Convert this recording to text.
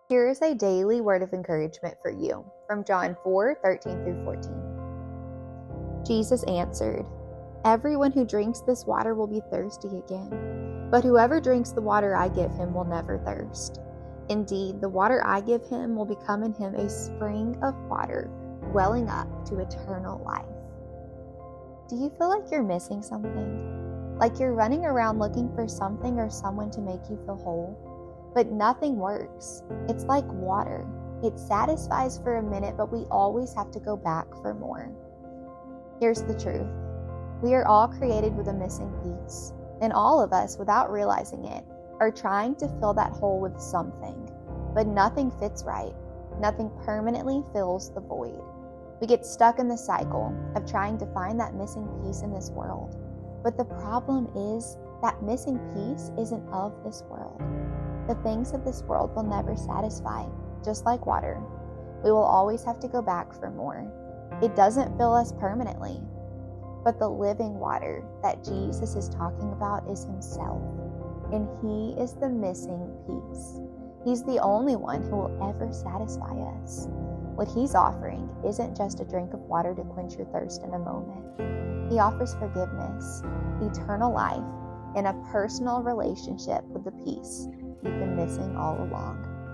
Here is a daily word of encouragement for you from John 4:13 through 14. Jesus answered, "Everyone who drinks this water will be thirsty again, but whoever drinks the water I give him will never thirst. Indeed, the water I give him will become in him a spring of water welling up to eternal life." Do you feel like you're missing something? Like you're running around looking for something or someone to make you feel whole? But nothing works. It's like water. It satisfies for a minute, but we always have to go back for more. Here's the truth. We are all created with a missing piece, and all of us, without realizing it, are trying to fill that hole with something, but nothing fits right. Nothing permanently fills the void. We get stuck in the cycle of trying to find that missing piece in this world. But the problem is that missing piece isn't of this world. The things of this world will never satisfy, just like water. We will always have to go back for more. It doesn't fill us permanently. But the living water that Jesus is talking about is Himself, and He is the missing piece. He's the only one who will ever satisfy us. What He's offering isn't just a drink of water to quench your thirst in a moment. He offers forgiveness, eternal life, and a personal relationship with the peace you've been missing all along.